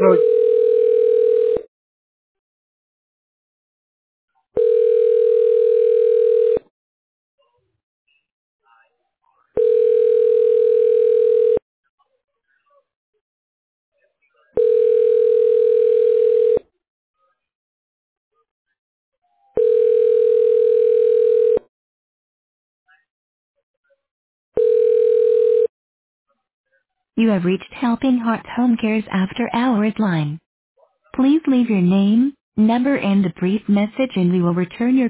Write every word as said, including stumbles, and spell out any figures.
No, You have reached Helping Hearts Home Care's After Hours line. Please leave your name, number and a brief message and we will return your